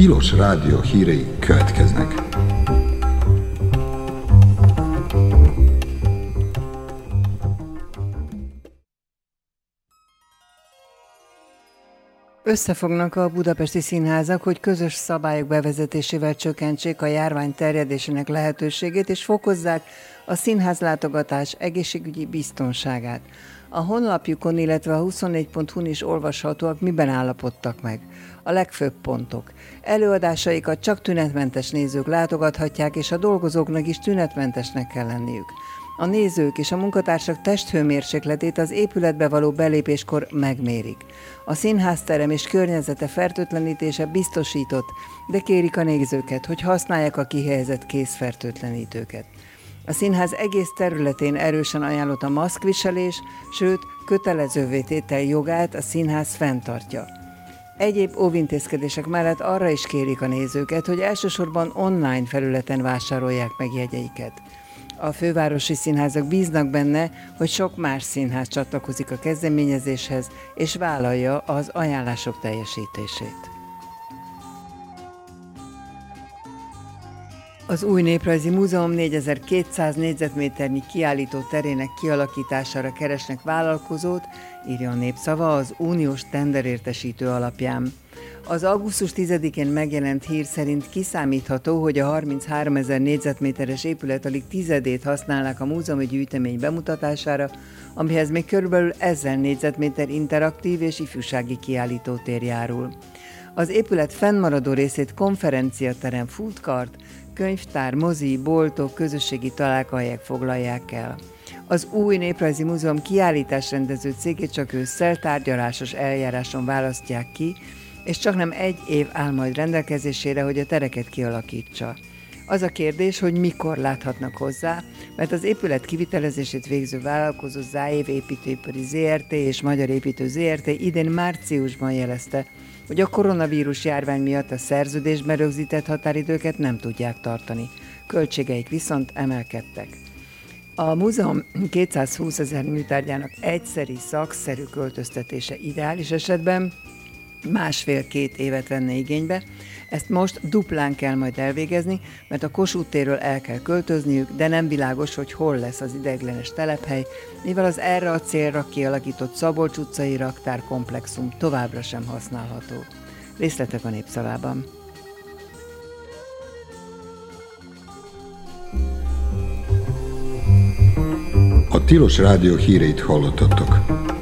Tilos Rádió hírei következnek. Összefognak a budapesti színházak, hogy közös szabályok bevezetésével csökkentsék a járvány terjedésének lehetőségét, és fokozzák a színházlátogatás egészségügyi biztonságát. A honlapjukon, illetve a 24.hu-n is olvashatóak, miben állapodtak meg. A legfőbb pontok. Előadásaikat csak tünetmentes nézők látogathatják, és a dolgozóknak is tünetmentesnek kell lenniük. A nézők és a munkatársak testhőmérsékletét az épületbe való belépéskor megmérik. A színházterem és környezete fertőtlenítése biztosított, de kérik a nézőket, hogy használják a kihelyezett kézfertőtlenítőket. A színház egész területén erősen ajánlott a maszkviselés, sőt, kötelezővé tétel jogát a színház fenntartja. Egyéb óvintézkedések mellett arra is kérik a nézőket, hogy elsősorban online felületen vásárolják meg jegyeiket. A fővárosi színházak bíznak benne, hogy sok más színház csatlakozik a kezdeményezéshez, és vállalja az ajánlások teljesítését. Az Új Néprajzi Múzeum 4200 négyzetméternyi kiállító terének kialakítására keresnek vállalkozót, írja a Népszava az uniós tenderértesítő alapján. Az augusztus 10-én megjelent hír szerint kiszámítható, hogy a 33 000 négyzetméteres épület alig tizedét használnak a múzeumi gyűjtemény bemutatására, amihez még körülbelül 1000 négyzetméter interaktív és ifjúsági kiállítótér járul. Az épület fennmaradó részét konferenciaterem, foodkart, könyvtár, mozi, boltok, közösségi találkhelyek foglalják el. Az Új Néprajzi Múzeum kiállításrendező cégét csak ősszel tárgyalásos eljáráson választják ki, és csaknem 1 év áll majd rendelkezésére, hogy a tereket kialakítsa. Az a kérdés, hogy mikor láthatnak hozzá, mert az épület kivitelezését végző vállalkozó Záév Építőipari ZRT és Magyar Építő ZRT idén márciusban jelezte, hogy a koronavírus járvány miatt a szerződésben rögzített határidőket nem tudják tartani. Költségeik viszont emelkedtek. A múzeum 220 000 műtárgyának egyszeri szakszerű költöztetése ideális esetben 1,5-2 évet venne igénybe. Ezt most duplán kell majd elvégezni, mert a Kossuth térről el kell költözniük, de nem világos, hogy hol lesz az ideiglenes telephely, mivel az erre a célra kialakított Szabolcs utcai raktárkomplexum továbbra sem használható. Részletek a Népszavában. A Tilos Rádió híreit hallottatok.